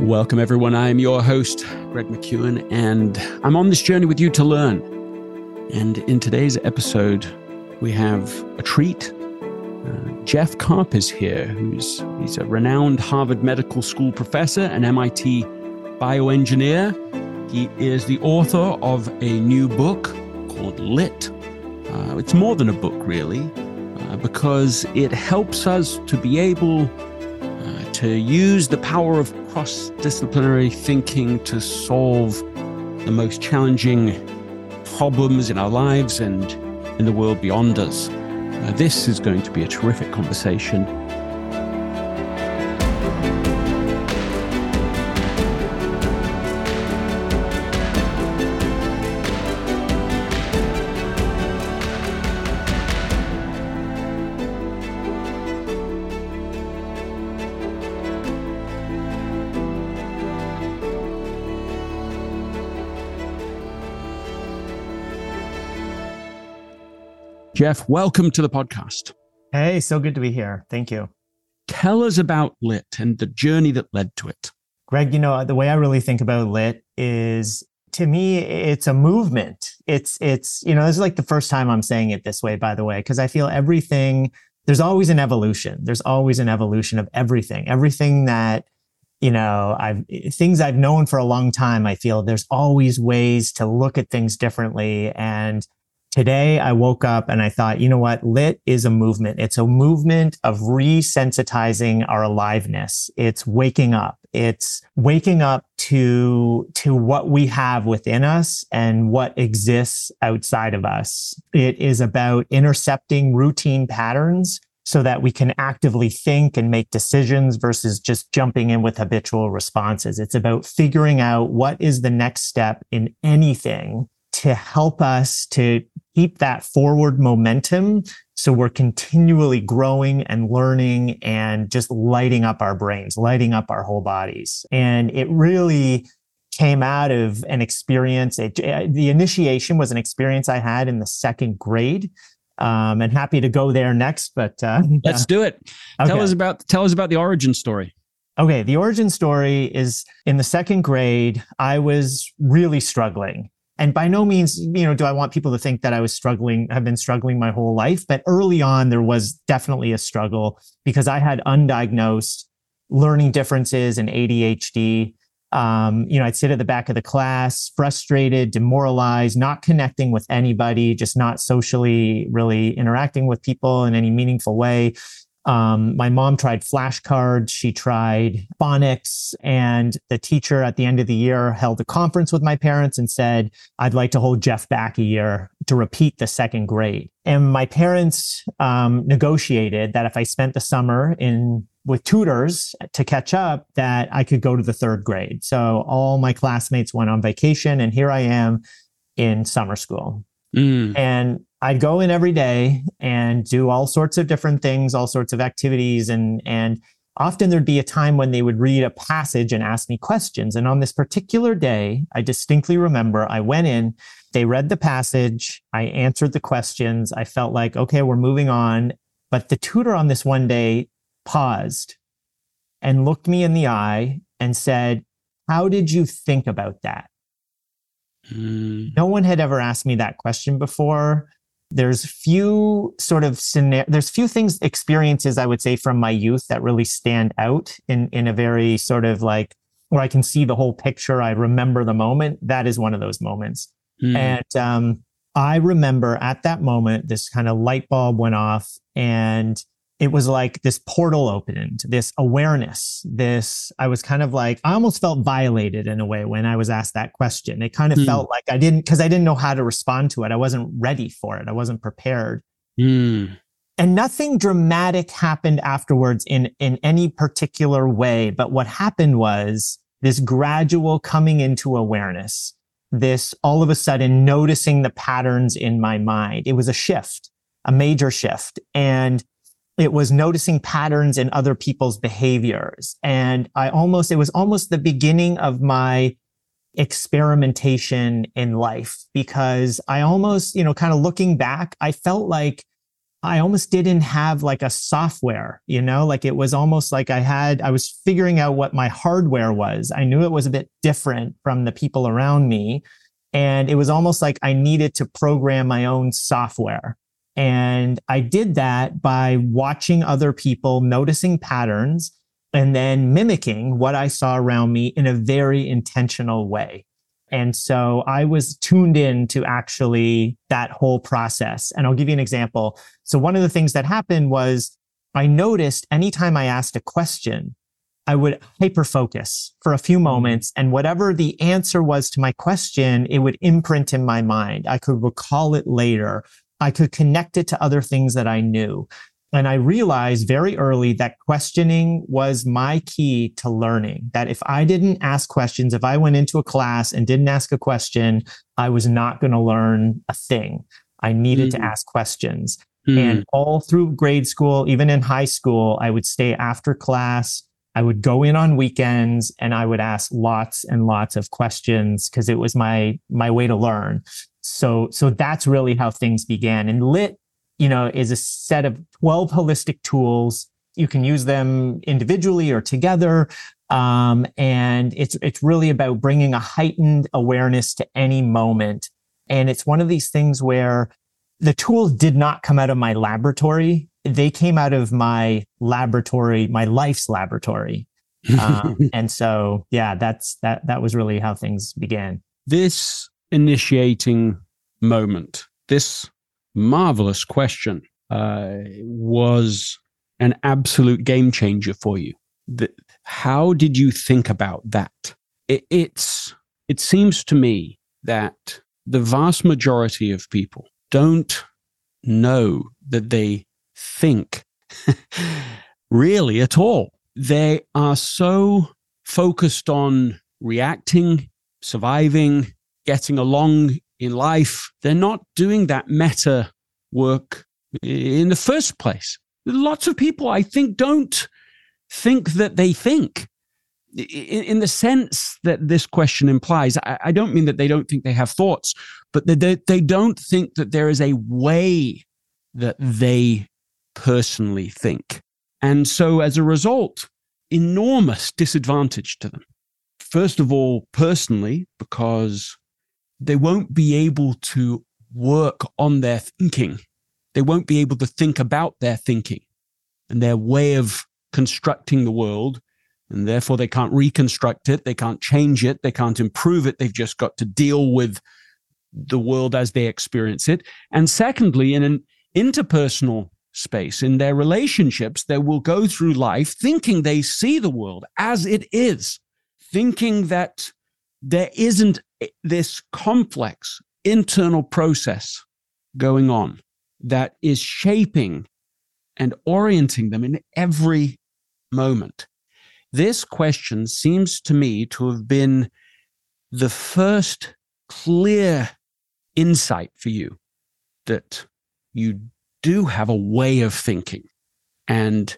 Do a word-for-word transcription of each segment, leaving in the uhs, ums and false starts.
Welcome, everyone. I'm your host, Greg McEwen, and I'm on this journey with you to learn. And in today's episode, we have a treat. Uh, Jeff Karp is here, who's he's a renowned Harvard Medical School professor and M I T bioengineer. He is the author of a new book called Lit. Uh, it's more than a book, really, uh, because it helps us to be able uh, to use the power of cross-disciplinary thinking to solve the most challenging problems in our lives and in the world beyond us. Uh, this is going to be a terrific conversation. Jeff, welcome to the podcast. Hey, so good to be here. Thank you. Tell us about Lit and the journey that led to it. Greg, you know, the way I really think about Lit is, to me, it's a movement. It's, it's, you know, this is like the first time I'm saying it this way, by the way, because I feel everything, there's always an evolution. There's always an evolution of everything. Everything that, you know, I've, things I've known for a long time, I feel there's always ways to look at things differently. And today I woke up and I thought, you know what? Lit is a movement. It's a movement of resensitizing our aliveness. It's waking up. It's waking up to, to what we have within us and what exists outside of us. It is about intercepting routine patterns so that we can actively think and make decisions versus just jumping in with habitual responses. It's about figuring out what is the next step in anything to help us to keep that forward momentum so we're continually growing and learning and just lighting up our brains, lighting up our whole bodies. And it really came out of an experience. It, the initiation was an experience I had in the second grade. Um, and happy to go there next, but uh, let's do it. Okay. Tell us about tell us about the origin story. Okay, the origin story is in the second grade. I was really struggling. And by no means, you know, do I want people to think that I was struggling, have been struggling my whole life. But early on, there was definitely a struggle because I had undiagnosed learning differences and A D H D. Um, you know, I'd sit at the back of the class, frustrated, demoralized, not connecting with anybody, just not socially really interacting with people in any meaningful way. Um, my mom tried flashcards. She tried phonics, and the teacher at the end of the year held a conference with my parents and said, I'd like to hold Jeff back a year to repeat the second grade. And my parents, um, negotiated that if I spent the summer in with tutors to catch up, that I could go to the third grade. So all my classmates went on vacation, and here I am in summer school. Mm. And I'd go in every day and do all sorts of different things, all sorts of activities. And, and often there'd be a time when they would read a passage and ask me questions. And on this particular day, I distinctly remember I went in, they read the passage, I answered the questions. I felt like, okay, we're moving on. But the tutor on this one day paused and looked me in the eye and said, how did you think about that? Mm. No one had ever asked me that question before. There's few sort of scenario, there's few things, experiences, I would say, from my youth that really stand out in, in a very sort of like, where I can see the whole picture. I remember the moment. That is one of those moments. Mm. And um, I remember at that moment, this kind of light bulb went off, and it was like this portal opened, this awareness, this, I was kind of like, I almost felt violated in a way when I was asked that question. It kind of mm. felt like I didn't, because I didn't know how to respond to it. I wasn't ready for it. I wasn't prepared. Mm. And nothing dramatic happened afterwards in, in any particular way. But what happened was this gradual coming into awareness, this all of a sudden noticing the patterns in my mind. It was a shift, a major shift. And it was noticing patterns in other people's behaviors. And I almost, it was almost the beginning of my experimentation in life, because I almost, you know, kind of looking back, I felt like I almost didn't have like a software, you know, like it was almost like I had, I was figuring out what my hardware was. I knew it was a bit different from the people around me. And it was almost like I needed to program my own software. And I did that by watching other people, noticing patterns, and then mimicking what I saw around me in a very intentional way. And so I was tuned in to actually that whole process. And I'll give you an example. So one of the things that happened was I noticed anytime I asked a question, I would hyper focus for a few moments, and whatever the answer was to my question, it would imprint in my mind. I could recall it later. I could connect it to other things that I knew. And I realized very early that questioning was my key to learning. That if I didn't ask questions, if I went into a class and didn't ask a question, I was not going to learn a thing. I needed mm. to ask questions. Mm. And all through grade school, even in high school, I would stay after class. I would go in on weekends and I would ask lots and lots of questions because it was my, my way to learn. So, so that's really how things began. And LIT, you know, is a set of twelve holistic tools. You can use them individually or together. Um, and it's, it's really about bringing a heightened awareness to any moment. And it's one of these things where the tools did not come out of my laboratory. They came out of my laboratory, my life's laboratory. Um, and so, yeah, that's, that, that was really how things began. This initiating moment, this marvelous question, uh, was an absolute game changer for you. The, how did you think about that? It, it's, it seems to me that the vast majority of people don't know that they think really at all. They are so focused on reacting, surviving, getting along in life. They're not doing that meta work in the first place. Lots of people, I think, don't think that they think in, in the sense that this question implies. I, I don't mean that they don't think they have thoughts, but they, they, they don't think that there is a way that they personally think. And so as a result, enormous disadvantage to them. First of all, personally, because they won't be able to work on their thinking. They won't be able to think about their thinking and their way of constructing the world. And therefore, they can't reconstruct it. They can't change it. They can't improve it. They've just got to deal with the world as they experience it. And secondly, in an interpersonal space, in their relationships, they will go through life thinking they see the world as it is, thinking that there isn't this complex internal process going on that is shaping and orienting them in every moment. This question seems to me to have been the first clear insight for you that you do have a way of thinking. And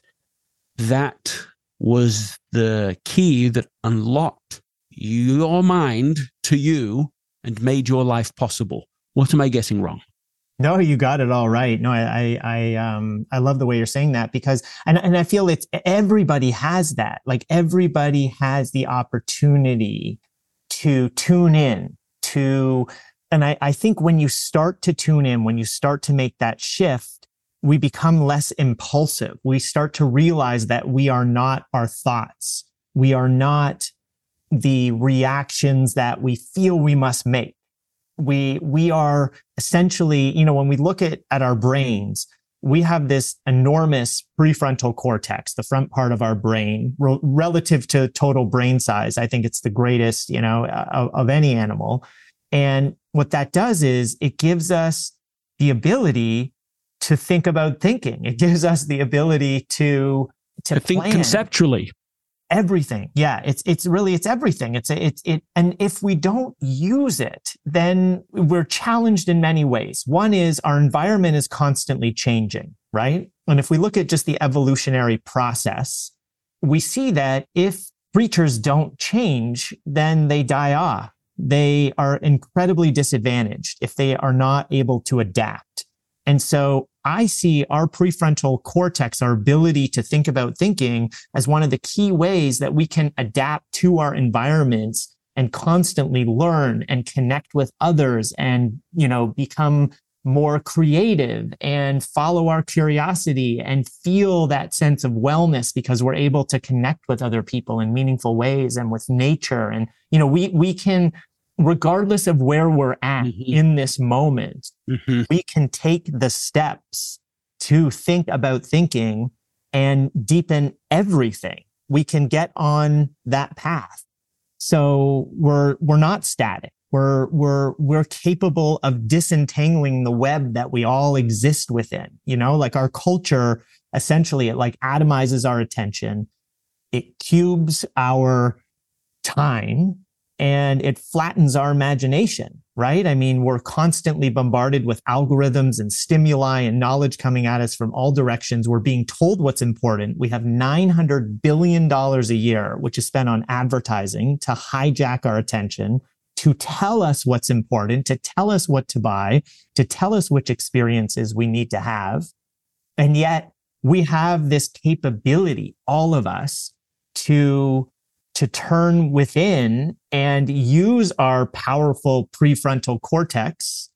that was the key that unlocked your mind to you and made your life possible. What am I getting wrong? No, you got it all right. No, I, I, I, um, I love the way you're saying that because, and, and I feel it's everybody has that. Like everybody has the opportunity to tune in to, and I, I think when you start to tune in, when you start to make that shift, we become less impulsive. We start to realize that we are not our thoughts. We are not the reactions that we feel we must make. We, we are essentially, you know, when we look at, at our brains, we have this enormous prefrontal cortex, the front part of our brain, re- relative to total brain size. I think it's the greatest, you know, of, of any animal. And what that does is it gives us the ability to think about thinking. It gives us the ability to, to, to think plan. Conceptually. Everything. Yeah. It's, it's really, it's everything. It's, it's, it, and if we don't use it, then we're challenged in many ways. One is our environment is constantly changing, right? And if we look at just the evolutionary process, we see that if creatures don't change, then they die off. They are incredibly disadvantaged if they are not able to adapt. And so I see our prefrontal cortex, our ability to think about thinking, as one of the key ways that we can adapt to our environments and constantly learn and connect with others and, you know, become more creative and follow our curiosity and feel that sense of wellness because we're able to connect with other people in meaningful ways and with nature. And, you know, we, we can, regardless of where we're at mm-hmm. in this moment, mm-hmm. we can take the steps to think about thinking and deepen everything. We can get on that path. So we're, we're not static. We're, we're, we're capable of disentangling the web that we all exist within. You know, like our culture, essentially, it like atomizes our attention. It cubes our time and it flattens our imagination, right? I mean, we're constantly bombarded with algorithms and stimuli and knowledge coming at us from all directions. We're being told what's important. We have nine hundred billion dollars a year, which is spent on advertising to hijack our attention, to tell us what's important, to tell us what to buy, to tell us which experiences we need to have. And yet we have this capability, all of us, to, to turn within and use our powerful prefrontal cortex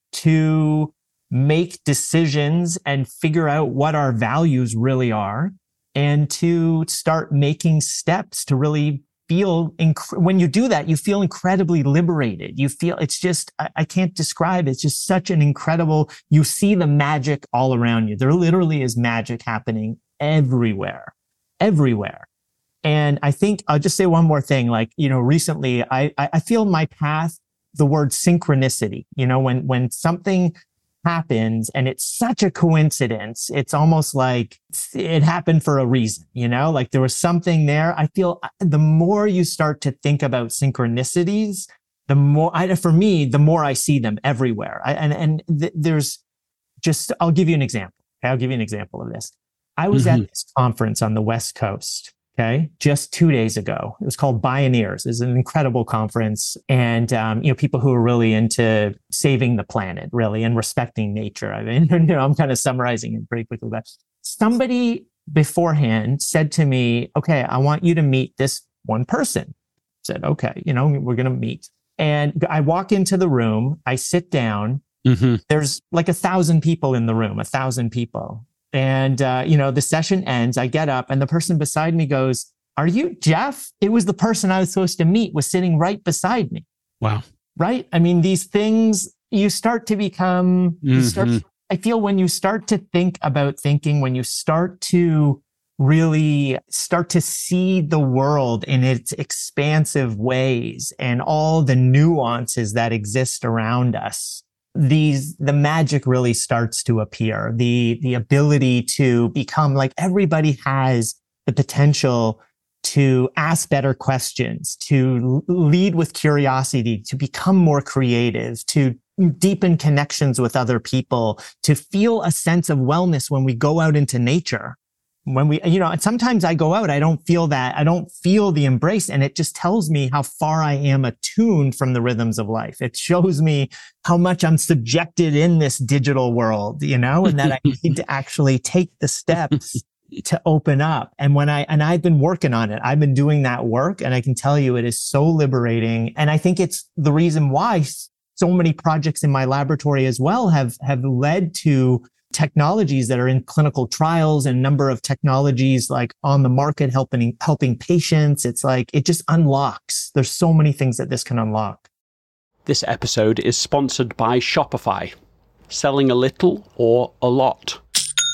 to make decisions and figure out what our values really are, and to start making steps to really feel, inc- when you do that, you feel incredibly liberated. You feel, it's just, I, I can't describe it. It's just such an incredible, you see the magic all around you. There literally is magic happening everywhere, everywhere. And I think I'll just say one more thing. Like, you know, recently I, I feel my path, the word synchronicity, you know, when, when something happens and it's such a coincidence, it's almost like it happened for a reason, you know, like there was something there. I feel the more you start to think about synchronicities, the more I, for me, the more I see them everywhere. I, and, and th- there's just, I'll give you an example. Okay? I'll give you an example of this. I was mm-hmm. at this conference on the West Coast. Okay. Just two days ago. It was called Bioneers. It's an incredible conference. And, um, you know, people who are really into saving the planet, really, and respecting nature. I mean, you know, I'm kind of summarizing it pretty quickly, but somebody beforehand said to me, okay, I want you to meet this one person. I said, okay, you know, we're going to meet. And I walk into the room, I sit down. Mm-hmm. There's like a thousand people in the room, a thousand people. And, uh, you know, the session ends, I get up and the person beside me goes, are you Jeff? It was the person I was supposed to meet was sitting right beside me. Wow. Right? I mean, these things, you start to become, mm-hmm. you start, I feel when you start to think about thinking, when you start to really start to see the world in its expansive ways and all the nuances that exist around us, these, the magic really starts to appear. The, the ability to become like everybody has the potential to ask better questions, to lead with curiosity, to become more creative, to deepen connections with other people, to feel a sense of wellness when we go out into nature. When we, you know, sometimes I go out, I don't feel that, I don't feel the embrace. And it just tells me how far I am attuned from the rhythms of life. It shows me how much I'm subjected in this digital world, you know, and that I need to actually take the steps to open up. And when I, and I've been working on it, I've been doing that work, and I can tell you it is so liberating. And I think it's the reason why so many projects in my laboratory as well have, have led to technologies that are in clinical trials, and number of technologies like on the market helping helping patients. It's like it just unlocks. There's so many things that this can unlock. This episode is sponsored by Shopify. Selling a little or a lot.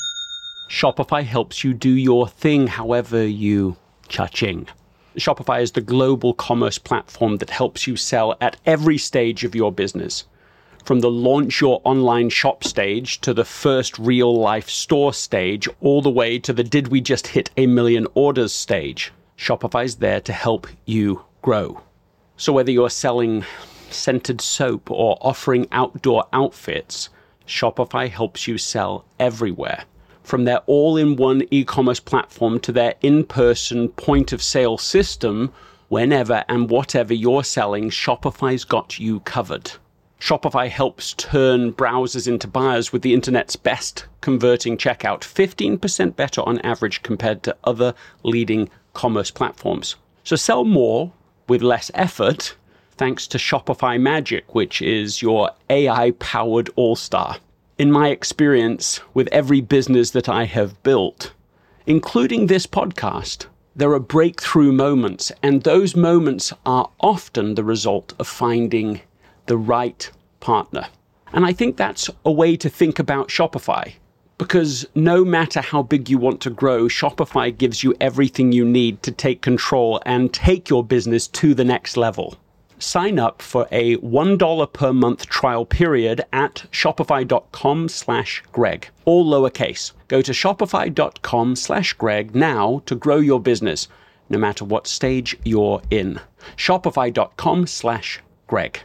Shopify helps you do your thing however you cha-ching. Shopify is the global commerce platform that helps you sell at every stage of your business. From the launch your online shop stage to the first real life store stage, all the way to the did we just hit a million orders stage, Shopify's there to help you grow. So whether you're selling scented soap or offering outdoor outfits, Shopify helps you sell everywhere. From their all-in-one e-commerce platform to their in-person point-of-sale system, whenever and whatever you're selling, Shopify's got you covered. Shopify helps turn browsers into buyers with the internet's best converting checkout, fifteen percent better on average compared to other leading commerce platforms. So sell more with less effort thanks to Shopify Magic, which is your A I-powered all-star. In my experience with every business that I have built, including this podcast, there are breakthrough moments, and those moments are often the result of finding the right partner. And I think that's a way to think about Shopify, because no matter how big you want to grow, Shopify gives you everything you need to take control and take your business to the next level. Sign up for a one dollar per month trial period at shopify.com slash Greg, all lowercase. Go to shopify.com slash Greg now to grow your business, no matter what stage you're in. Shopify.com slash Greg.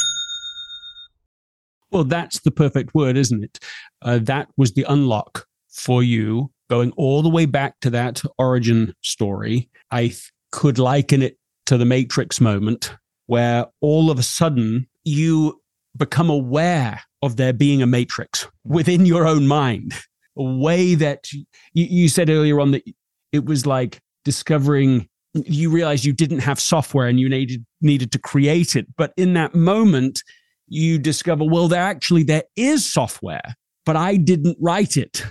Well, that's the perfect word, isn't it? Uh, that was the unlock for you, going all the way back to that origin story. I th- could liken it to the Matrix moment, where all of a sudden you become aware of there being a matrix within your own mind, a way that you, you said earlier on that it was like discovering, you realized you didn't have software and you needed needed to create it. But in that moment, you discover, well, there actually, there is software, but I didn't write it.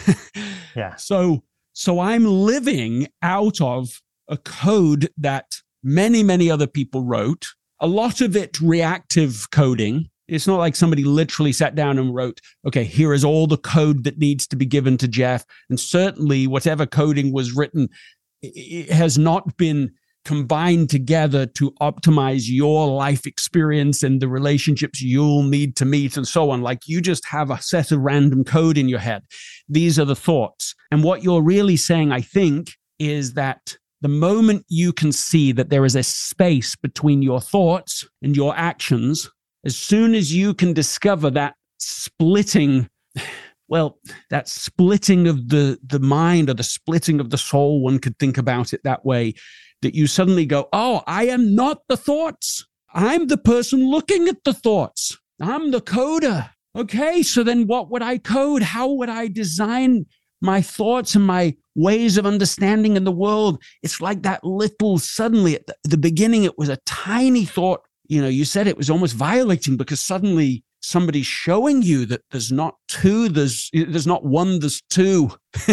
Yeah. So, so I'm living out of a code that many, many other people wrote, a lot of it reactive coding. It's not like somebody literally sat down and wrote, okay, here is all the code that needs to be given to Jeff. And certainly whatever coding was written, it has not been combined together to optimize your life experience and the relationships you'll need to meet and so on. Like, you just have a set of random code in your head. These are the thoughts. And what you're really saying, I think, is that the moment you can see that there is a space between your thoughts and your actions, as soon as you can discover that splitting, well, that splitting of the, the mind, or the splitting of the soul, one could think about it that way, that you suddenly go, oh, I am not the thoughts. I'm the person looking at the thoughts. I'm the coder. Okay, so then what would I code? How would I design my thoughts and my ways of understanding in the world? It's like that little, suddenly at the, the beginning, it was a tiny thought. You know, you said it was almost violating, because suddenly somebody's showing you that there's not two, there's, there's not one, there's two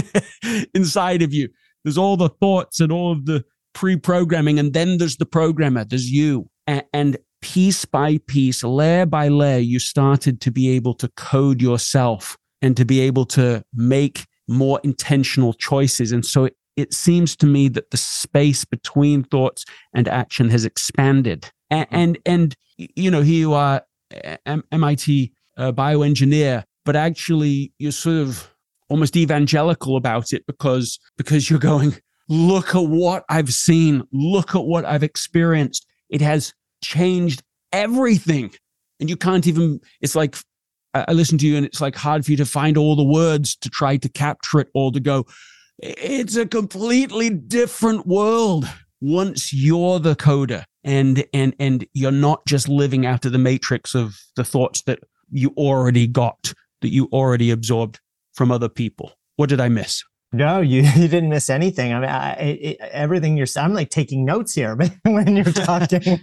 inside of you. There's all the thoughts and all of the pre-programming, and then there's the programmer, there's you. And, and piece by piece, layer by layer, you started to be able to code yourself and to be able to make more intentional choices. And so it, it seems to me that the space between thoughts and action has expanded. And, and, and you know, here you are, M I T uh, bioengineer, but actually you're sort of almost evangelical about it, because, because you're going, look at what I've seen. Look at what I've experienced. It has changed everything. And you can't even, it's like, I listen to you and it's like hard for you to find all the words to try to capture it all, to go, it's a completely different world once you're the coder, and, and, and you're not just living out of the matrix of the thoughts that you already got, that you already absorbed from other people. What did I miss? No, you, you didn't miss anything. I mean, I, it, everything you're saying, I'm like taking notes here when you're talking.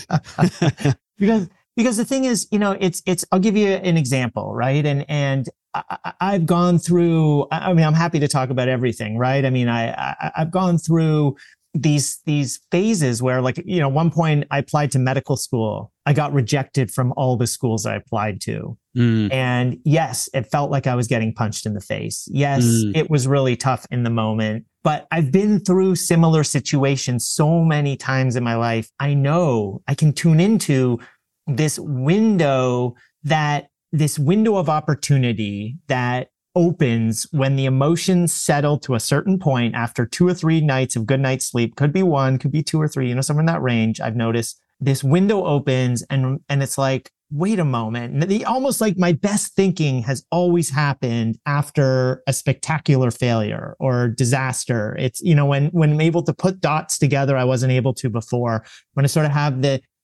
because, because the thing is, you know, it's, it's, I'll give you an example, right? And, and I, I've gone through, I mean, I'm happy to talk about everything, right? I mean, I, I I've gone through these, these phases where, like, you know, one point I applied to medical school. I got rejected from all the schools I applied to. Mm. And yes, it felt like I was getting punched in the face. Yes, mm. it was really tough in the moment, but I've been through similar situations so many times in my life. I know I can tune into this window, that this window of opportunity that opens when the emotions settle to a certain point after two or three nights of good night's sleep. Could be one, could be two or three, you know, somewhere in that range. I've noticed this window opens, and, and it's like, wait a moment. The, almost like my best thinking has always happened after a spectacular failure or disaster. It's, you know, when, when I'm able to put dots together, I wasn't able to before. When I sort of have the,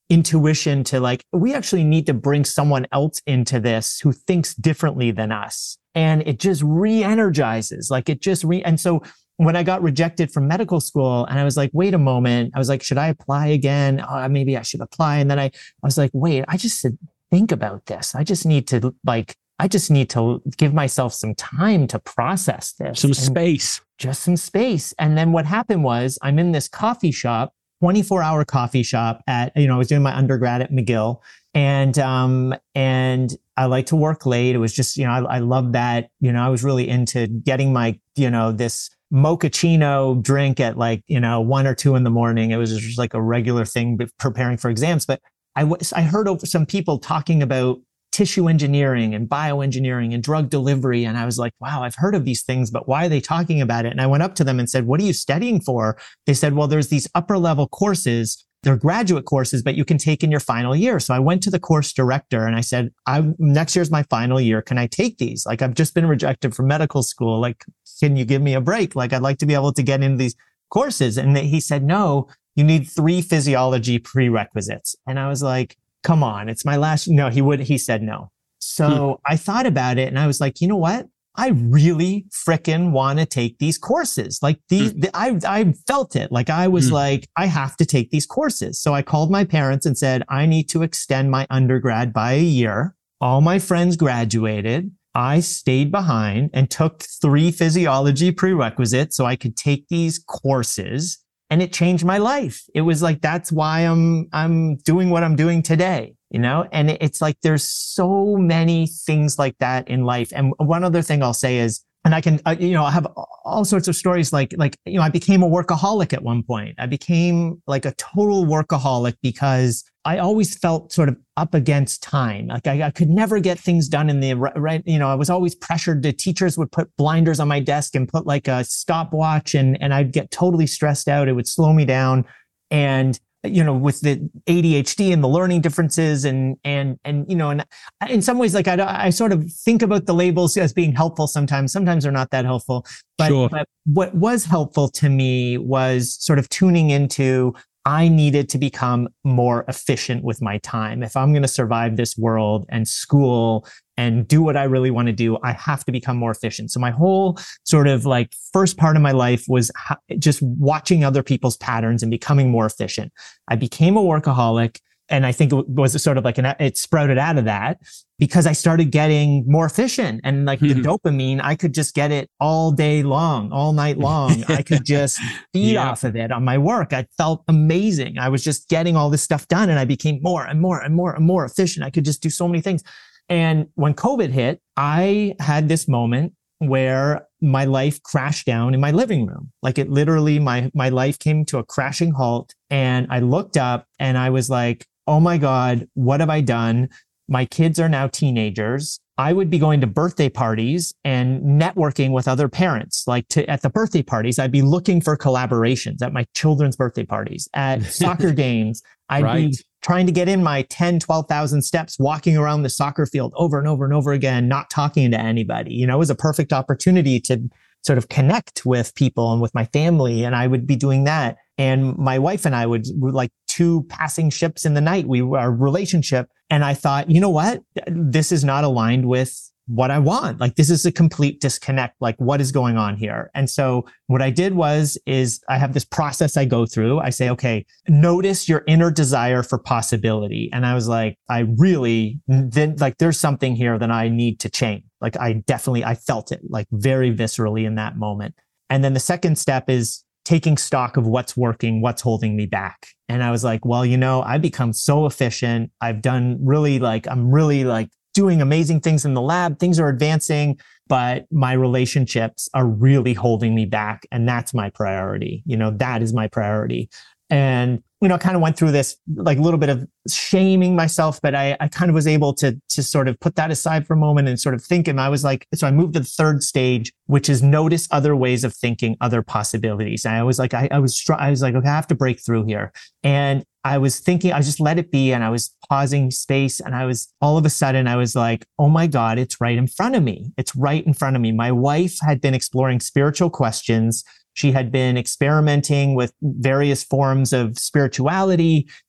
intuition to like, we actually need to bring someone else into this who thinks differently than us. And it just re-energizes, like it just re, and so when I got rejected from medical school and I was like, wait a moment, I was like, should I apply again? Oh, maybe I should apply. And then I, I was like, wait, I just said, think about this. I just need to like, I just need to give myself some time to process this. Some space. Just some space. And then what happened was I'm in this coffee shop, twenty-four hour coffee shop at, you know, I was doing my undergrad at McGill, and, um, and I like to work late. It was just, you know, I, I love that, you know, I was really into getting my, you know, this mochaccino drink at like, you know, one or two in the morning. It was just like a regular thing preparing for exams. But I was, I heard over some people talking about tissue engineering and bioengineering and drug delivery. And I was like, wow, I've heard of these things, but why are they talking about it? And I went up to them and said, what are you studying for? They said, well, there's these upper level courses. They're graduate courses, but you can take in your final year. So I went to the course director and I said, I, next year's my final year. Can I take these? Like, I've just been rejected from medical school. Like, can you give me a break? Like, I'd like to be able to get into these courses. And he said, no, you need three physiology prerequisites. And I was like, come on, it's my last, no, he would, he said no. So hmm. I thought about it and I was like, you know what? I really frickin' want to take these courses. Like these, mm. the, I, I felt it. Like I was mm. like, I have to take these courses. So I called my parents and said, I need to extend my undergrad by a year. All my friends graduated. I stayed behind and took three physiology prerequisites so I could take these courses, and it changed my life. It was like, that's why I'm, I'm doing what I'm doing today. You know, and it's like, there's so many things like that in life. And one other thing I'll say is, and I can, uh, you know, I have all sorts of stories like, like, you know, I became a workaholic at one point. I became like a total workaholic because I always felt sort of up against time. Like I, I could never get things done in the right, you know, I was always pressured. The teachers would put blinders on my desk and put like a stopwatch, and, and I'd get totally stressed out. It would slow me down. And you know, with the A D H D and the learning differences and, and, and, you know, and in some ways, like I, I sort of think about the labels as being helpful sometimes, sometimes they're not that helpful, but, sure. but what was helpful to me was sort of tuning into, I needed to become more efficient with my time. If I'm going to survive this world and school and do what I really want to do, I have to become more efficient. So my whole sort of like first part of my life was ha- just watching other people's patterns and becoming more efficient. I became a workaholic. And I think it was sort of like an, it sprouted out of that because I started getting more efficient, and like mm-hmm. the dopamine, I could just get it all day long, all night long. I could just feed yeah. off of it on my work. I felt amazing. I was just getting all this stuff done, and I became more and more and more and more efficient. I could just do so many things. And when COVID hit, I had this moment where my life crashed down in my living room. Like it literally, my, my life came to a crashing halt, and I looked up and I was like, oh my God, what have I done? My kids are now teenagers. I would be going to birthday parties and networking with other parents. Like to, at the birthday parties, I'd be looking for collaborations at my children's birthday parties, at soccer games. I'd right. be trying to get in my ten, twelve thousand steps, walking around the soccer field over and over and over again, not talking to anybody. You know, it was a perfect opportunity to sort of connect with people and with my family. And I would be doing that. And my wife and I would, would like two passing ships in the night. We were our relationship. And I thought, you know what? This is not aligned with what I want. Like this is a complete disconnect. Like what is going on here? And so what I did was, is I have this process I go through. I say, okay, notice your inner desire for possibility. And I was like, I really, then like there's something here that I need to change. Like I definitely, I felt it like very viscerally in that moment. And then the second step is taking stock of what's working, what's holding me back. And I was like, well, you know, I've become so efficient. I've done really like, I'm really like doing amazing things in the lab. Things are advancing, but my relationships are really holding me back. And that's my priority. You know, that is my priority. And, you know, I kind of went through this like a little bit of shaming myself, but I, I kind of was able to, to sort of put that aside for a moment and sort of think. And I was like, so I moved to the third stage, which is notice other ways of thinking, other possibilities. And I was like, I, I was, I was like, okay, I have to break through here. And I was thinking, I just let it be. And I was pausing space. And I was, all of a sudden, I was like, oh my God, it's right in front of me. It's right in front of me. My wife had been exploring spiritual questions. She had been experimenting with various forms of spirituality.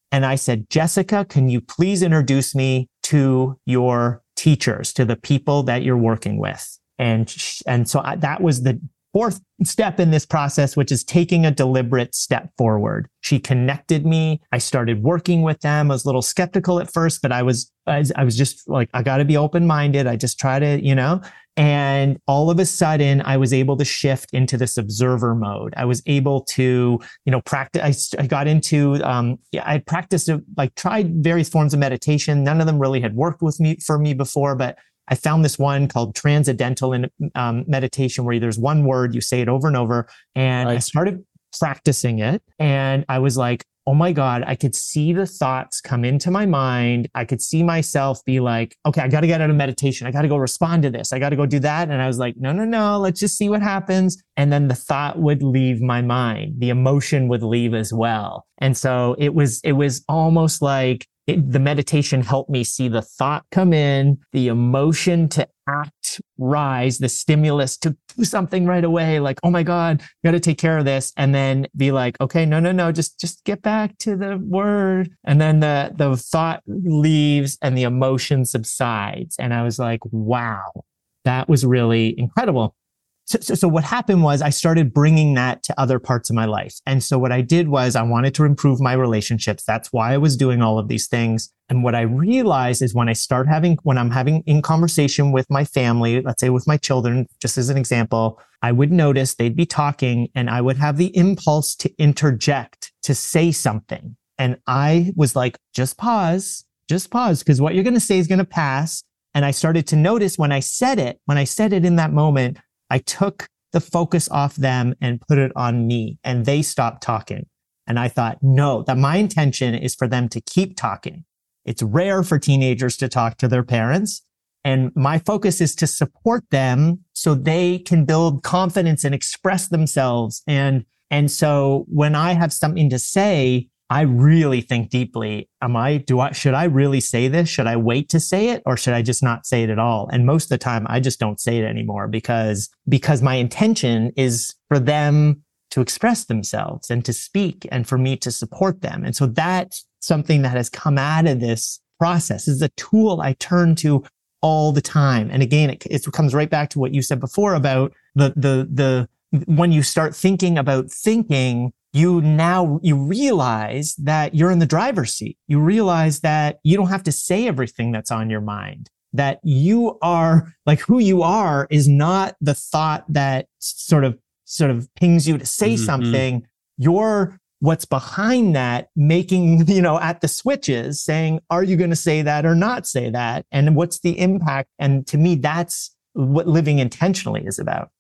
And I said, Jessica, can you please introduce me to your teachers, to the people that you're working with? And, and so I, that was the fourth step in this process, which is taking a deliberate step forward. She connected me. I started working with them. I was a little skeptical at first, but I was, I was, I was just like, I got to be open-minded. I just try to, you know, and all of a sudden I was able to shift into this observer mode. I was able to, you know, practice. I, I got into, um, yeah, I practiced, like tried various forms of meditation. None of them really had worked with me for me before, but I found this one called transcendental in, um, meditation, where there's one word, you say it over and over. And right. I started practicing it. And I was like, oh my God, I could see the thoughts come into my mind. I could see myself be like, okay, I got to get out of meditation. I got to go respond to this. I got to go do that. And I was like, no, no, no, let's just see what happens. And then the thought would leave my mind. The emotion would leave as well. And so it was, it was almost like, It, the meditation helped me see the thought come in, the emotion to act rise, the stimulus to do something right away, like, oh my God, got to take care of this. And then be like, okay, no, no, no, just, just get back to the word. And then the, the thought leaves and the emotion subsides. And I was like, wow, that was really incredible. So, so, so what happened was I started bringing that to other parts of my life. And so what I did was I wanted to improve my relationships. That's why I was doing all of these things. And what I realized is when I start having, when I'm having in conversation with my family, let's say with my children, just as an example, I would notice they'd be talking and I would have the impulse to interject, to say something. And I was like, just pause, just pause, because what you're going to say is going to pass. And I started to notice when I said it, when I said it in that moment, I took the focus off them and put it on me, and they stopped talking. And I thought, no, that my intention is for them to keep talking. It's rare for teenagers to talk to their parents. And my focus is to support them so they can build confidence and express themselves. And, and so when I have something to say, I really think deeply. Am I, do I, should I really say this? Should I wait to say it, or should I just not say it at all? And most of the time I just don't say it anymore because, because my intention is for them to express themselves and to speak and for me to support them. And so that's something that has come out of this process. This is a tool I turn to all the time. And again, it, it comes right back to what you said before about the, the, the, when you start thinking about thinking, you now, you realize that you're in the driver's seat. You realize that you don't have to say everything that's on your mind, that you are, like, who you are is not the thought that sort of, sort of pings you to say mm-hmm. something. You're what's behind that, making, you know, at the switches saying, are you going to say that or not say that? And what's the impact? And to me, that's what living intentionally is about.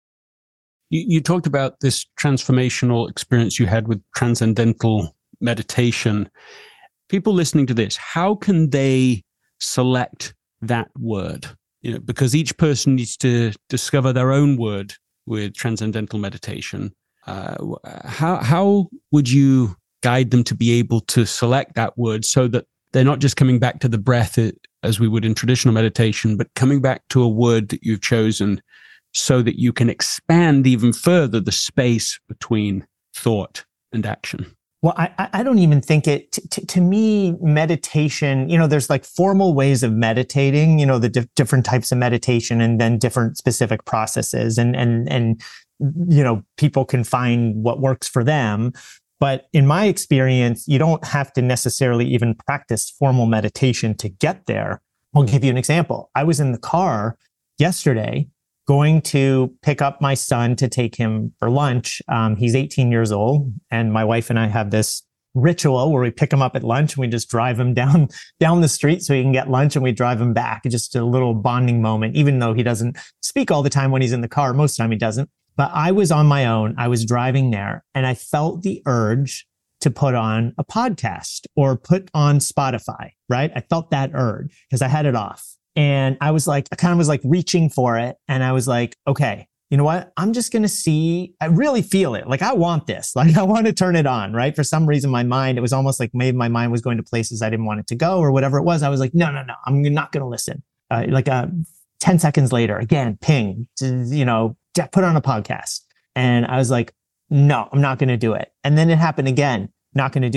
You, you talked about this transformational experience you had with transcendental meditation. People listening to this, how can they select that word? You know, because each person needs to discover their own word with transcendental meditation. Uh, how how would you guide them to be able to select that word so that they're not just coming back to the breath as we would in traditional meditation, but coming back to a word that you've chosen, so that you can expand even further the space between thought and action? Well, I, I don't even think it, t- t- to me, meditation, you know, there's like formal ways of meditating, you know, the di- different types of meditation and then different specific processes and, and, and, you know, people can find what works for them. But in my experience, you don't have to necessarily even practice formal meditation to get there. I'll give you an example. I was in the car yesterday going to pick up my son to take him for lunch. Um, he's eighteen years old, and my wife and I have this ritual where we pick him up at lunch and we just drive him down down the street so he can get lunch, and we drive him back. It's just a little bonding moment, even though he doesn't speak all the time when he's in the car. Most of the time he doesn't. But I was on my own. I was driving there, and I felt the urge to put on a podcast or put on Spotify, right? I felt that urge because I had it off. And I was like, I kind of was like reaching for it. And I was like, okay, you know what? I'm just going to see, I really feel it. Like, I want this, like, I want to turn it on, right? For some reason, my mind, it was almost like maybe my mind was going to places I didn't want it to go or whatever it was. I was like, no, no, no, I'm not going to listen. Uh, like uh, ten seconds later, again, ping, you know, put on a podcast. And I was like, no, I'm not going to do it. And then it happened again, not going to do it.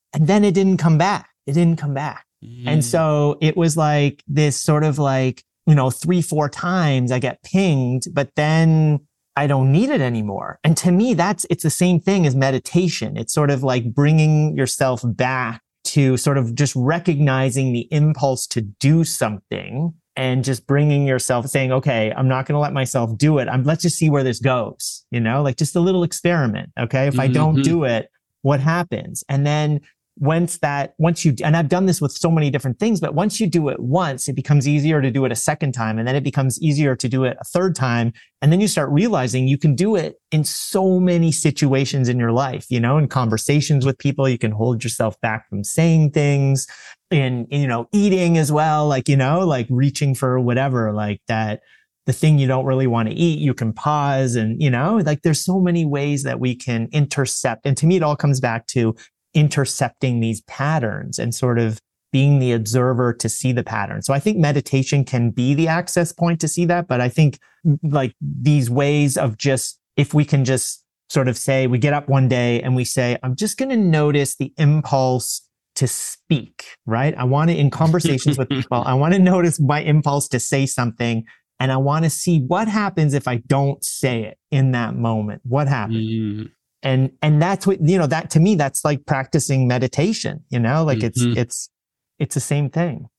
And then it didn't come back. It didn't come back. Mm. And so it was like this sort of like, you know, three, four times I get pinged, but then I don't need it anymore. And to me, that's, it's the same thing as meditation. It's sort of like bringing yourself back to sort of just recognizing the impulse to do something and just bringing yourself saying, okay, I'm not going to let myself do it. I'm, let's just see where this goes, you know, like just a little experiment. Okay. If mm-hmm. I don't do it, what happens? And then once that, once you, and I've done this with so many different things, but once you do it once, it becomes easier to do it a second time. And then it becomes easier to do it a third time. And then you start realizing you can do it in so many situations in your life, you know, in conversations with people, you can hold yourself back from saying things, in, you know, eating as well, like, you know, like reaching for whatever, like that, the thing you don't really want to eat, you can pause and, you know, like there's so many ways that we can intercept. And to me, it all comes back to intercepting these patterns and sort of being the observer to see the pattern. So I think meditation can be the access point to see that. But I think like these ways of just, if we can just sort of say, we get up one day and we say, I'm just going to notice the impulse to speak, right? I want to, in conversations with people, I want to notice my impulse to say something. And I want to see what happens if I don't say it in that moment. What happens? Mm. And, and that's what, you know, that to me, that's like practicing meditation, you know, like mm-hmm. it's, it's, it's the same thing.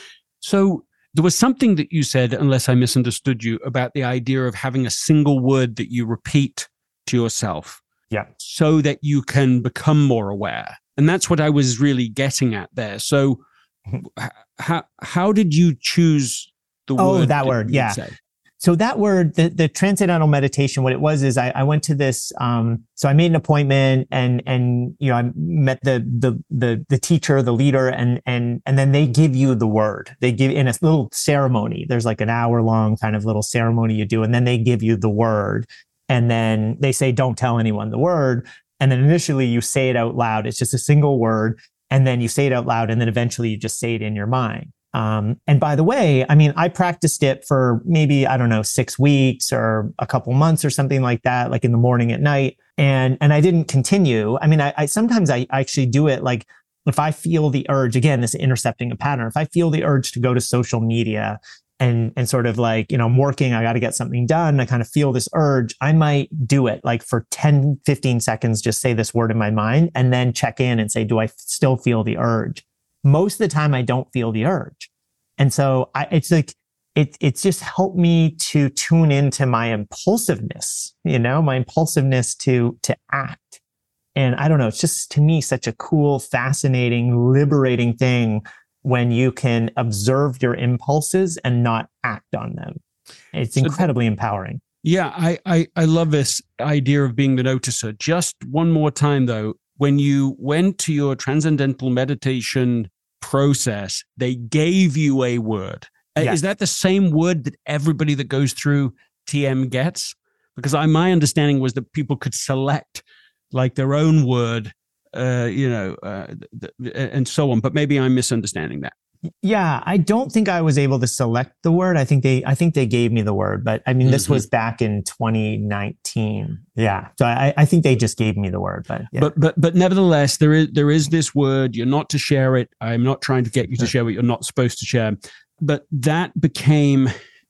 So there was something that you said, unless I misunderstood you, about the idea of having a single word that you repeat to yourself. Yeah. So that you can become more aware. And that's what I was really getting at there. So mm-hmm. how, how did you choose the oh, word? Oh, that word. Yeah. Say? So that word, the, the transcendental meditation, what it was is I, I went to this, um, so I made an appointment and, and, you know, I met the, the, the, the teacher, the leader, and, and, and then they give you the word. They give in a little ceremony. There's like an hour long kind of little ceremony you do. And then they give you the word. And then they say, don't tell anyone the word. And then initially you say it out loud. It's just a single word. And then you say it out loud. And then eventually you just say it in your mind. Um, and by the way, I mean, I practiced it for maybe, I don't know, six weeks or a couple months or something like that, like in the morning at night. And, and I didn't continue. I mean, I, I sometimes I actually do it like if I feel the urge, again, this intercepting a pattern, if I feel the urge to go to social media and, and sort of like, you know, I'm working, I got to get something done. I kind of feel this urge. I might do it like for ten, fifteen seconds, just say this word in my mind and then check in and say, do I still feel the urge? Most of the time I don't feel the urge. And so I, it's like, it, it's just helped me to tune into my impulsiveness, you know, my impulsiveness to, to act. And I don't know, it's just to me, such a cool, fascinating, liberating thing when you can observe your impulses and not act on them. It's incredibly so, empowering. Yeah. I, I, I love this idea of being the noticer. Just one more time though, when you went to your transcendental meditation process, they gave you a word. Yeah. Is that the same word that everybody that goes through T M gets? Because I, my understanding was that people could select like their own word, uh, you know, uh, th- th- and so on. But maybe I'm misunderstanding that. Yeah, I don't think I was able to select the word. I think they, I think they gave me the word, but I mean, this mm-hmm. was back in twenty nineteen. Yeah, so I, I think they just gave me the word, but yeah. but but but nevertheless, there is there is this word. You're not to share it. I'm not trying to get you to share what you're not supposed to share. But that became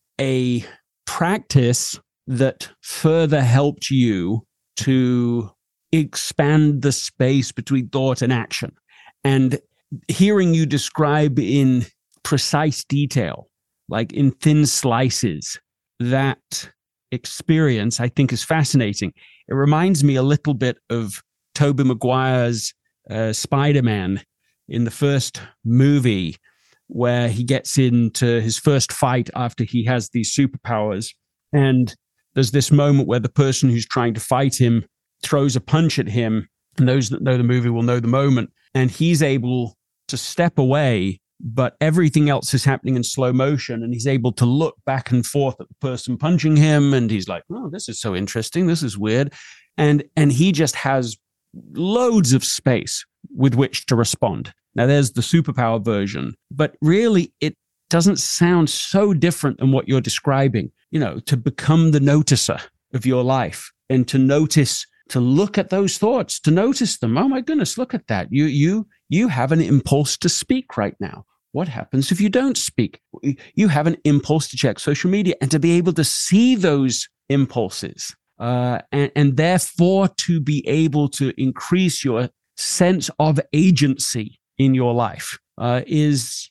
a practice that further helped you to expand the space between thought and action, and hearing you describe in precise detail, like in thin slices, that experience, I think, is fascinating. It reminds me a little bit of Tobey Maguire's uh, Spider-Man in the first movie, where he gets into his first fight after he has these superpowers. And there's this moment where the person who's trying to fight him throws a punch at him. And those that know the movie will know the moment. And he's able to step away, but everything else is happening in slow motion. And he's able to look back and forth at the person punching him. And he's like, oh, this is so interesting. This is weird. And, and he just has loads of space with which to respond. Now there's the superpower version, but really it doesn't sound so different than what you're describing, you know, to become the noticer of your life and to notice, to look at those thoughts, to notice them. Oh my goodness, look at that. You, you, You have an impulse to speak right now. What happens if you don't speak? You have an impulse to check social media, and to be able to see those impulses uh, and, and therefore to be able to increase your sense of agency in your life uh, is,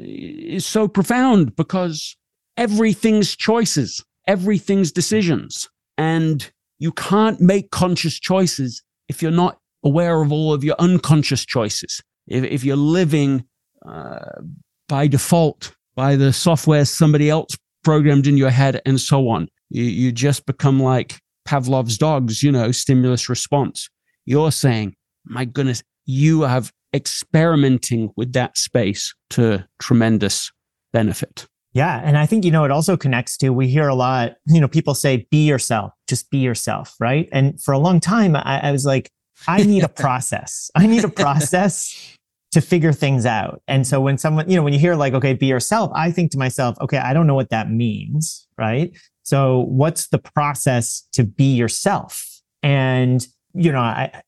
is so profound, because everything's choices, everything's decisions. And you can't make conscious choices if you're not aware of all of your unconscious choices. If, if you're living uh, by default, by the software somebody else programmed in your head and so on, you, you just become like Pavlov's dogs, you know, stimulus response. You're saying, my goodness, you have experimenting with that space to tremendous benefit. Yeah. And I think, you know, it also connects to, we hear a lot, you know, people say, be yourself, just be yourself, right? And for a long time, I, I was like, I need a process. I need a process to figure things out. And so when someone, you know, when you hear like, okay, be yourself, I think to myself, okay, I don't know what that means, right? So what's the process to be yourself? And, you know, I,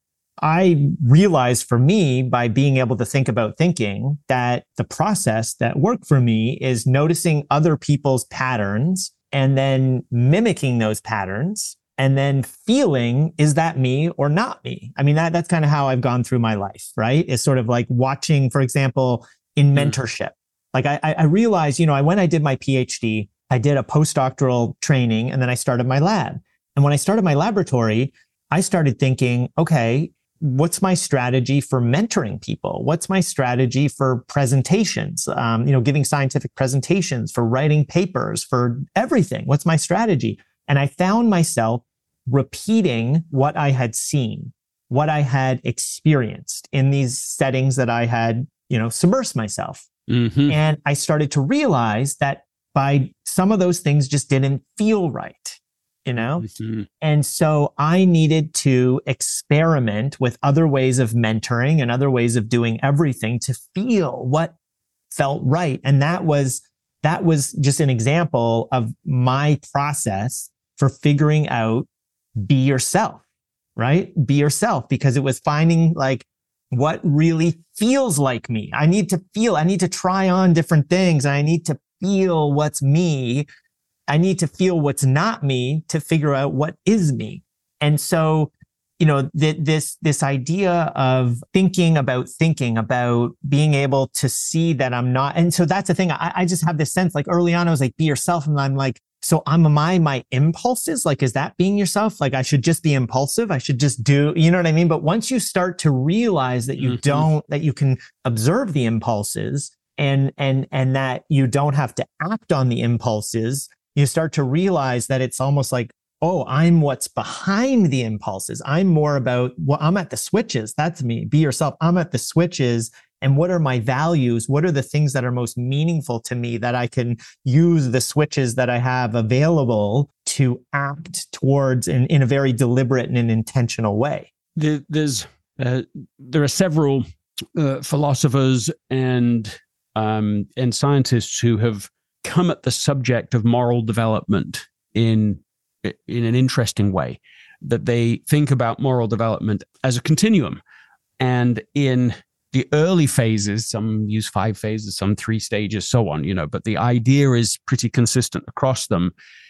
I realized for me, by being able to think about thinking, that the process that worked for me is noticing other people's patterns and then mimicking those patterns, and then feeling, is that me or not me? I mean, that that's kind of how I've gone through my life, right? It's sort of like watching, for example, in mentorship. Like I, I realized, you know, I, when I did my PhD, I did a postdoctoral training, and then I started my lab. And when I started my laboratory, I started thinking, okay, what's my strategy for mentoring people? What's my strategy for presentations? Um, you know, giving scientific presentations, for writing papers, for everything. What's my strategy? And I found myself repeating what I had seen, what I had experienced in these settings that I had, you know, submersed myself. Mm-hmm. And I started to realize that by some of those things just didn't feel right, you know? Mm-hmm. And so I needed to experiment with other ways of mentoring and other ways of doing everything to feel what felt right. And that was, that was just an example of my process for figuring out, be yourself, right? Be yourself, because it was finding like what really feels like me. I need to feel, I need to try on different things. I need to feel what's me. I need to feel what's not me to figure out what is me. And so, you know, th- this, this idea of thinking about thinking about being able to see that I'm not. And so that's the thing. I, I just have this sense, like early on, I was like, be yourself. And I'm like, so I'm, am I my impulses? Like, is that being yourself? Like, I should just be impulsive. I should just do, you know what I mean? But once you start to realize that you mm-hmm. don't, that you can observe the impulses and, and, and that you don't have to act on the impulses, you start to realize that it's almost like, oh, I'm what's behind the impulses. I'm more about, well, I'm at the switches. That's me. Be yourself. I'm at the switches. And what are my values? What are the things that are most meaningful to me that I can use the switches that I have available to act towards in, in a very deliberate and an intentional way? There, there's, uh, there are several uh, philosophers and, um, and scientists who have come at the subject of moral development in, in an interesting way, that they think about moral development as a continuum. And in the early phases, some use five phases, some three stages, so on, you know, but the idea is pretty consistent across them.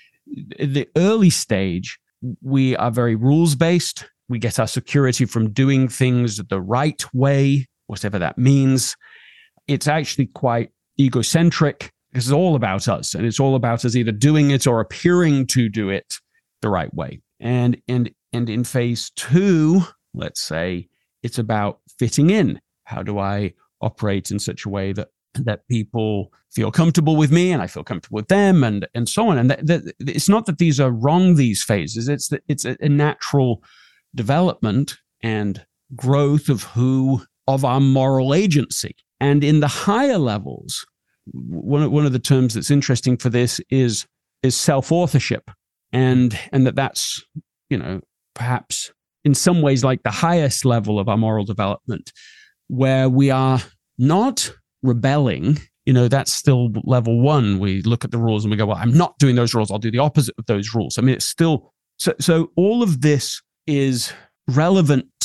The early stage, we are very rules-based. We get our security from doing things the right way, whatever that means. It's actually quite egocentric. It's all about us, and it's all about us either doing it or appearing to do it the right way. And, and, and in phase two, let's say, it's about fitting in. How do I operate in such a way that that people feel comfortable with me and I feel comfortable with them, and and so on? And that, that, it's not that these are wrong, these phases. It's that it's a, a natural development and growth of who of our moral agency. And in the higher levels, one of, one of the terms that's interesting for this is is self-authorship, and and that that's, you know, perhaps in some ways like the highest level of our moral development, where we are not rebelling. You know, that's still level one. We look at the rules and we go, well, I'm not doing those rules. I'll do the opposite of those rules. I mean, it's still, so, so all of this is relevant to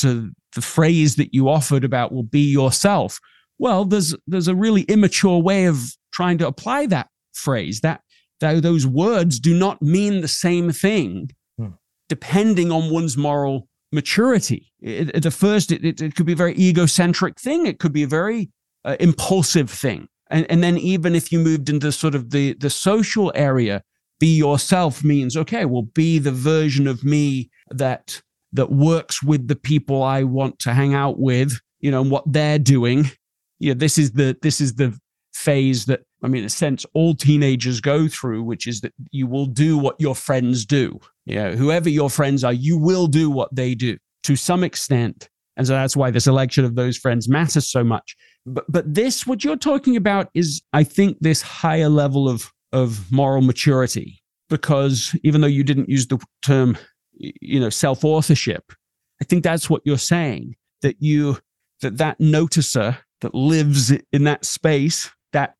the phrase that you offered about, well, be yourself. Well, there's there's a really immature way of trying to apply that phrase. That, that those words do not mean the same thing, hmm. depending on one's moral maturity. It, at the first, it, it, it could be a very egocentric thing. It could be a very uh, impulsive thing. And, and then even if you moved into sort of the, the social area, be yourself means, okay, well, be the version of me that that works with the people I want to hang out with, you know, and what they're doing. Yeah, this is the this is the phase that, I mean, in a sense, all teenagers go through, which is that you will do what your friends do. Yeah, whoever your friends are, you will do what they do to some extent. And so that's why the selection of those friends matters so much. But but this, what you're talking about is, I think, this higher level of of moral maturity, because even though you didn't use the term, you know, self-authorship, I think that's what you're saying, that you, that that noticer that lives in that space, that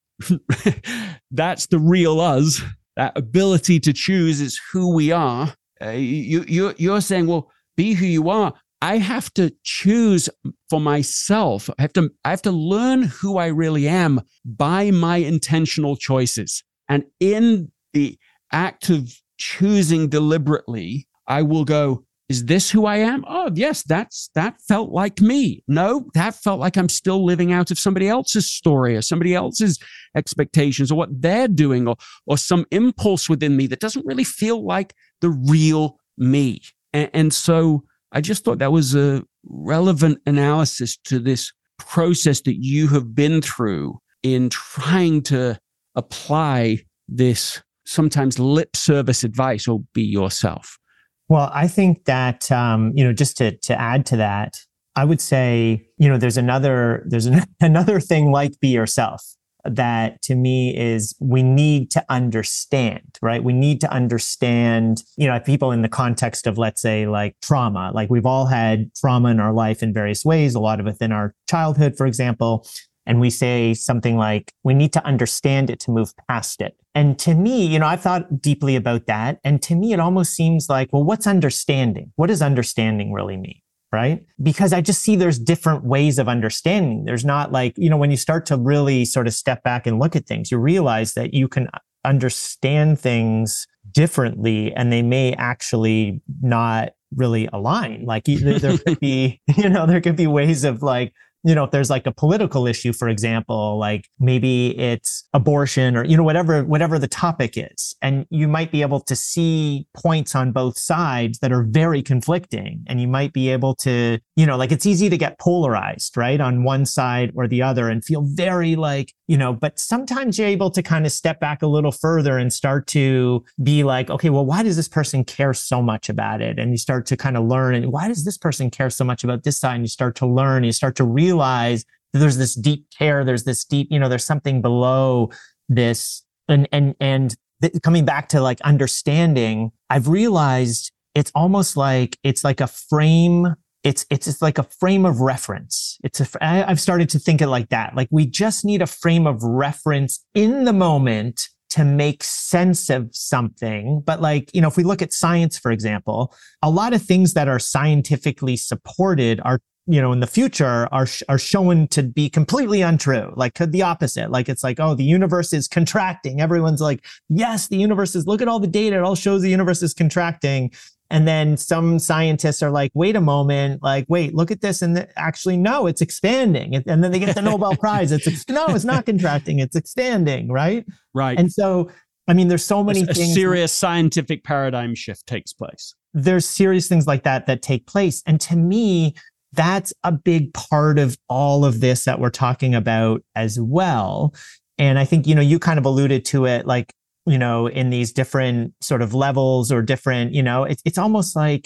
that's the real us, that ability to choose is who we are. Uh, you, you, you're saying, well, be who you are. I have to choose for myself. I have to, I have to learn who I really am by my intentional choices. And in the act of choosing deliberately, I will go, is this who I am? Oh, yes, that's that felt like me. No, that felt like I'm still living out of somebody else's story or somebody else's expectations or what they're doing, or, or some impulse within me that doesn't really feel like the real me. And, and so I just thought that was a relevant analysis to this process that you have been through in trying to apply this sometimes lip service advice, or be yourself. Well, I think that, um, you know, just to, to add to that, I would say, you know, there's another, there's an, another thing like be yourself that to me is we need to understand, right? We need to understand, you know, people in the context of, let's say, like trauma, like we've all had trauma in our life in various ways, a lot of it in our childhood, for example. And we say something like, we need to understand it to move past it. And to me, you know, I've thought deeply about that. And to me, it almost seems like, well, what's understanding? What does understanding really mean? Right? Because I just see there's different ways of understanding. There's not like, you know, when you start to really sort of step back and look at things, you realize that you can understand things differently and they may actually not really align. Like there, there could be, you know, there could be ways of like, you know, if there's like a political issue, for example, like maybe it's abortion or, you know, whatever, whatever the topic is. And you might be able to see points on both sides that are very conflicting. And you might be able to, you know, like it's easy to get polarized, right? On one side or the other and feel very like, you know, but sometimes you're able to kind of step back a little further and start to be like, okay, well, why does this person care so much about it? And you start to kind of learn, and why does this person care so much about this side? And you start to learn, you start to realize that there's this deep care, there's this deep, you know, there's something below this. And, and, and th- coming back to like understanding, I've realized it's almost like, it's like a frame. It's, it's, it's like a frame of reference. It's a, I, I've started to think it like that. Like we just need a frame of reference in the moment to make sense of something. But like, you know, if we look at science, for example, a lot of things that are scientifically supported are, you know, in the future are, are shown to be completely untrue. Like the opposite. Like it's like, oh, the universe is contracting. Everyone's like, yes, the universe is, look at all the data. It all shows the universe is contracting. And then some scientists are like, wait a moment, like, wait, look at this. And th- actually, no, it's expanding. And then they get the Nobel Prize. It's, ex- no, it's not contracting. It's expanding. Right. Right. And so, I mean, there's so many a, things. A serious scientific paradigm shift takes place. There's serious things like that that take place. And to me, that's a big part of all of this that we're talking about as well. And I think, you know, you kind of alluded to it, like, you know, in these different sort of levels or different, you know, it's, it's almost like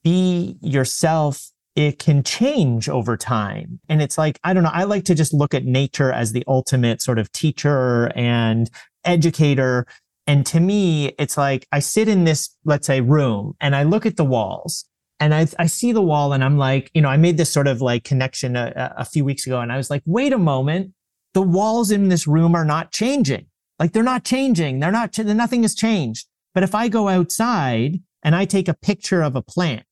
be yourself. It can change over time. And it's like, I don't know, I like to just look at nature as the ultimate sort of teacher and educator. And to me, it's like, I sit in this, let's say, room and I look at the walls and I, I see the wall and I'm like, you know, I made this sort of like connection a, a few weeks ago and I was like, wait a moment, the walls in this room are not changing. Like they're not changing. They're not, nothing has changed. But if I go outside and I take a picture of a plant,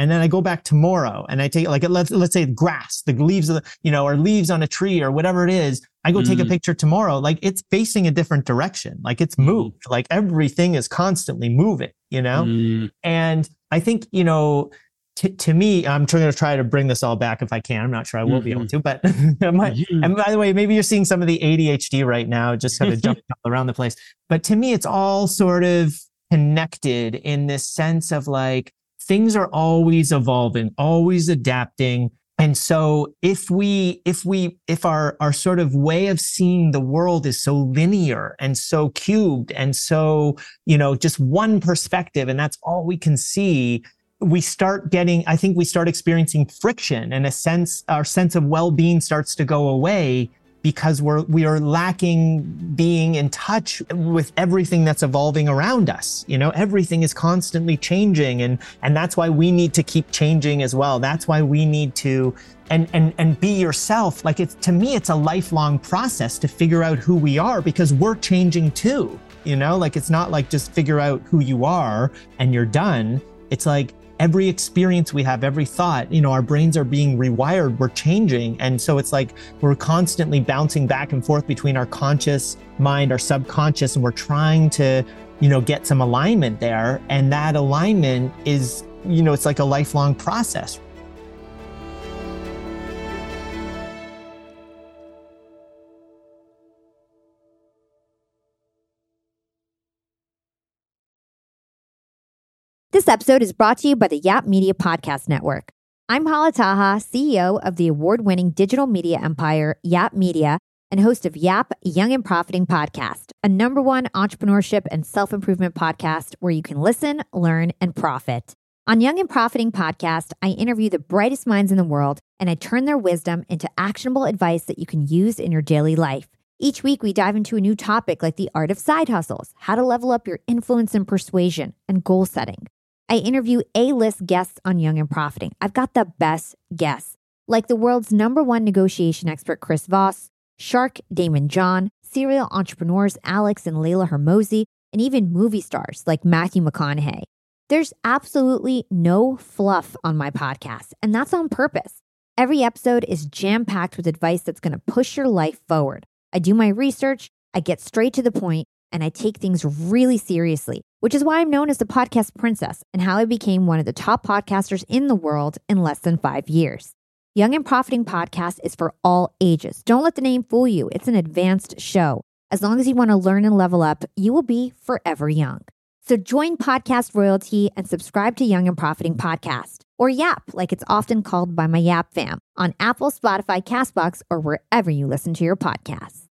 And then I go back tomorrow and I take like, let's, let's say grass, the leaves of the, you know, or leaves on a tree or whatever it is. I go mm. take a picture tomorrow. Like it's facing a different direction. Like it's moved. Mm. Like everything is constantly moving, you know? Mm. And I think, you know, T- to me, I'm going to try to bring this all back if I can. I'm not sure I will mm-hmm. be able to, but my, mm-hmm. and by the way, maybe you're seeing some of the A D H D right now, just kind of jumping all around the place. But to me, it's all sort of connected in this sense of like, things are always evolving, always adapting. And so if we, if we, if our, our sort of way of seeing the world is so linear and so cubed and so, you know, just one perspective, and that's all we can see, we start getting, I think we start experiencing friction, and a sense, our sense of well-being starts to go away because we're, we are lacking being in touch with everything that's evolving around us. You know, everything is constantly changing, and, and that's why we need to keep changing as well. That's why we need to, and, and, and be yourself. Like it's, to me, it's a lifelong process to figure out who we are, because we're changing too. You know, like it's not like just figure out who you are and you're done. It's like, every experience we have, every thought, you know, our brains are being rewired, we're changing. And so it's like we're constantly bouncing back and forth between our conscious mind, our subconscious, and we're trying to, you know, get some alignment there. And that alignment is, you know, it's like a lifelong process. This episode is brought to you by the Yap Media Podcast Network. I'm Hala Taha, C E O of the award-winning digital media empire, Yap Media, and host of Yap Young and Profiting Podcast, a number one entrepreneurship and self-improvement podcast where you can listen, learn, and profit. On Young and Profiting Podcast, I interview the brightest minds in the world, and I turn their wisdom into actionable advice that you can use in your daily life. Each week, we dive into a new topic like the art of side hustles, how to level up your influence and persuasion, and goal setting. I interview A-list guests on Young and Profiting. I've got the best guests, like the world's number one negotiation expert, Chris Voss, Shark Damon John, serial entrepreneurs Alex and Layla Hermosi, and even movie stars like Matthew McConaughey. There's absolutely no fluff on my podcast, and that's on purpose. Every episode is jam-packed with advice that's going to push your life forward. I do my research, I get straight to the point, and I take things really seriously, which is why I'm known as the podcast princess and how I became one of the top podcasters in the world in less than five years. Young and Profiting Podcast is for all ages. Don't let the name fool you. It's an advanced show. As long as you want to learn and level up, you will be forever young. So join Podcast Royalty and subscribe to Young and Profiting Podcast, or Yap, like it's often called by my Yap fam, on Apple, Spotify, CastBox, or wherever you listen to your podcasts.